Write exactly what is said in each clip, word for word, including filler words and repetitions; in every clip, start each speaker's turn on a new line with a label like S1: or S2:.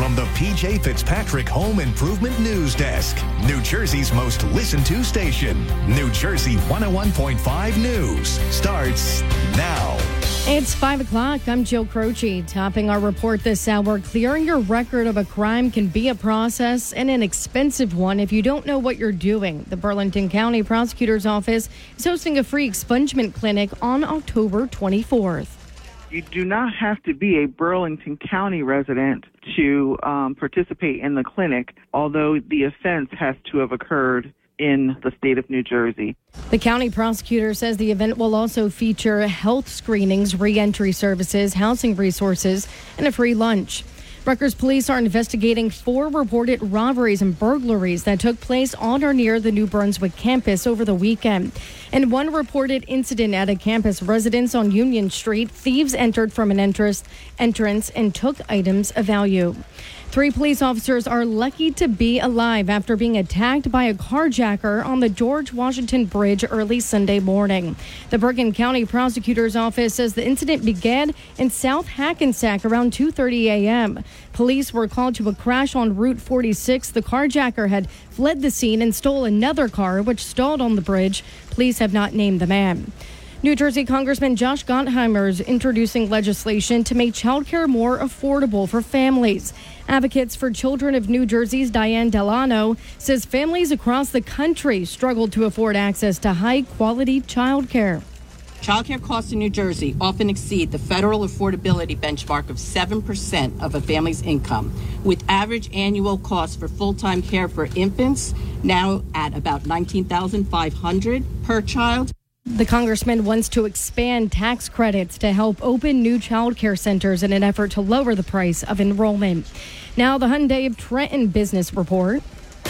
S1: from the P J Fitzpatrick Home Improvement News Desk, New Jersey's most listened to station. New Jersey one oh one point five News starts now.
S2: It's five o'clock. I'm Jill Croce. Topping our report this hour, clearing your record of a crime can be a process and an expensive one if you don't know what you're doing. The Burlington County Prosecutor's Office is hosting a free expungement clinic on October twenty-fourth.
S3: You do not have to be a Burlington County resident to um, participate in the clinic, although the offense has to have occurred in the state of New Jersey.
S2: The county prosecutor says the event will also feature health screenings, re-entry services, housing resources, and a free lunch. Rutgers police are investigating four reported robberies and burglaries that took place on or near the New Brunswick campus over the weekend. In one reported incident at a campus residence on Union Street, thieves entered from an entrance, entrance and took items of value. Three police officers are lucky to be alive after being attacked by a carjacker on the George Washington Bridge early Sunday morning. The Bergen County Prosecutor's Office says the incident began in South Hackensack around two thirty a.m. Police were called to a crash on Route forty-six. The carjacker had fled the scene and stole another car, which stalled on the bridge. Police have not named the man. New Jersey Congressman Josh Gottheimer is introducing legislation to make childcare more affordable for families. Advocates for Children of New Jersey's Diane Delano says families across the country struggle to afford access to high-quality childcare.
S4: Childcare costs in New Jersey often exceed the federal affordability benchmark of seven percent of a family's income, with average annual costs for full-time care for infants now at about nineteen thousand five hundred dollars per child.
S2: The congressman wants to expand tax credits to help open new child care centers in an effort to lower the price of enrollment. Now, the Hyundai of Trenton business report.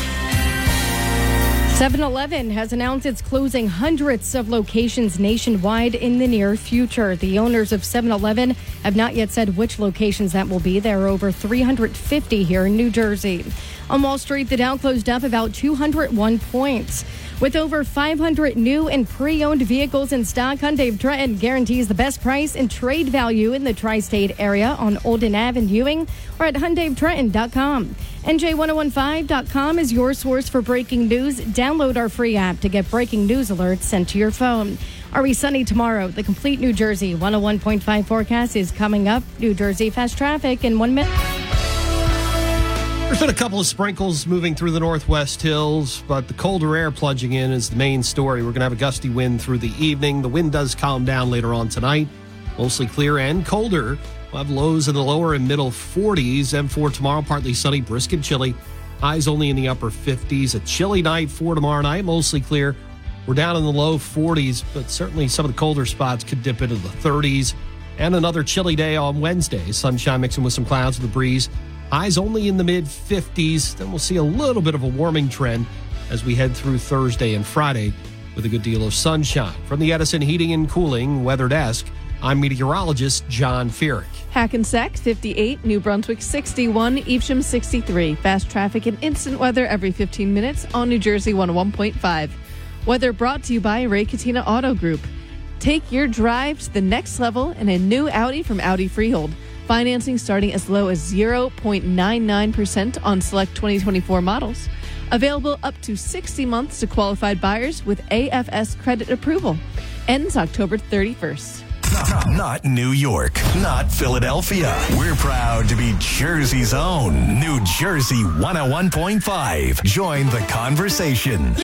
S2: seven eleven has announced it's closing hundreds of locations nationwide in the near future. The owners of seven eleven have not yet said which locations that will be. There are over three hundred fifty here in New Jersey. On Wall Street, the Dow closed up about two hundred one points. With over five hundred new and pre-owned vehicles in stock, Hyundai of Trenton guarantees the best price and trade value in the tri-state area on Olden Ave in Ewing or at Hyundai of Trenton dot com. N J ten fifteen dot com is your source for breaking news. Download our free app to get breaking news alerts sent to your phone. Are we sunny tomorrow? The complete New Jersey one oh one point five forecast is coming up. New Jersey fast traffic in one minute.
S5: There's been a couple of sprinkles moving through the Northwest Hills, but the colder air plunging in is the main story. We're going to have a gusty wind through the evening. The wind does calm down later on tonight. Mostly clear and colder. We'll have lows in the lower and middle forties. And for tomorrow, partly sunny, brisk and chilly. Highs only in the upper fifties. A chilly night for tomorrow night. Mostly clear. We're down in the low forties, but certainly some of the colder spots could dip into the thirties. And another chilly day on Wednesday. Sunshine mixing with some clouds with a breeze. Highs only in the mid-fifties. Then we'll see a little bit of a warming trend as we head through Thursday and Friday with a good deal of sunshine. From the Edison Heating and Cooling Weather Desk, I'm meteorologist John Feerick.
S6: Hackensack fifty-eight, New Brunswick sixty-one, Evesham sixty-three. Fast traffic and instant weather every fifteen minutes on New Jersey one oh one point five. Weather brought to you by Ray Cattina Auto Group. Take your drive to the next level in a new Audi from Audi Freehold. Financing starting as low as zero point nine nine percent on select twenty twenty-four models. Available up to sixty months to qualified buyers with A F S credit approval. Ends October thirty-first.
S1: Not, not New York, not Philadelphia. We're proud to be Jersey's own New Jersey one oh one point five. Join the conversation.